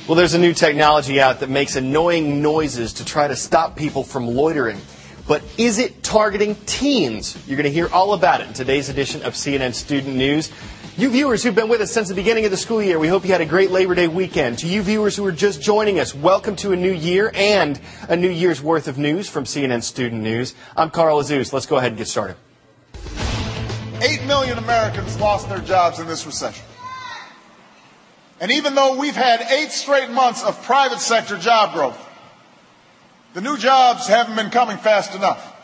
Well, there's a new technology out that makes annoying noises to try to stop people from loitering. But is it targeting teens? You're going to hear all about it in today's edition of CNN Student News. You viewers who've been with us since the beginning of the school year, we hope you had a great Labor Day weekend. To you viewers who are just joining us, welcome to a new year and a new year's worth of news from CNN Student News. I'm Carl Azuz. Let's go ahead and get started. 8 million Americans lost their jobs in this recession. And even though we've had 8 straight months of private sector job growth, the new jobs haven't been coming fast enough.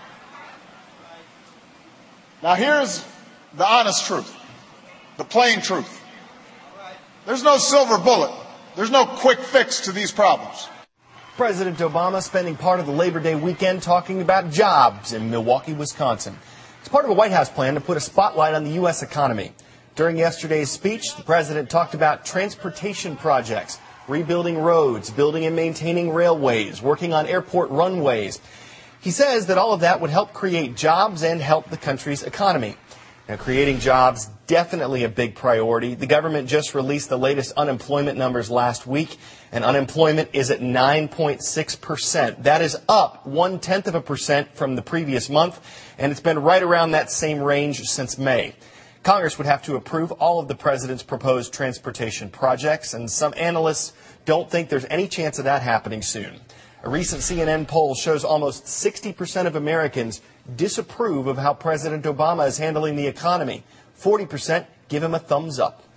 Now here's the honest truth, the plain truth. There's no silver bullet. There's no quick fix to these problems. President Obama spending part of the Labor Day weekend talking about jobs in Milwaukee, Wisconsin. It's part of a White House plan to put a spotlight on the U.S. economy. During yesterday's speech, the president talked about transportation projects, rebuilding roads, building and maintaining railways, working on airport runways. He says that all of that would help create jobs and help the country's economy. Now, creating jobs, definitely a big priority. The government just released the latest unemployment numbers last week, and unemployment is at 9.6%. That is up 0.1% from the previous month, and it's been right around that same range since May. Congress would have to approve all of the president's proposed transportation projects, and some analysts don't think there's any chance of that happening soon. A recent CNN poll shows almost 60% of Americans disapprove of how President Obama is handling the economy. 40% give him a thumbs up.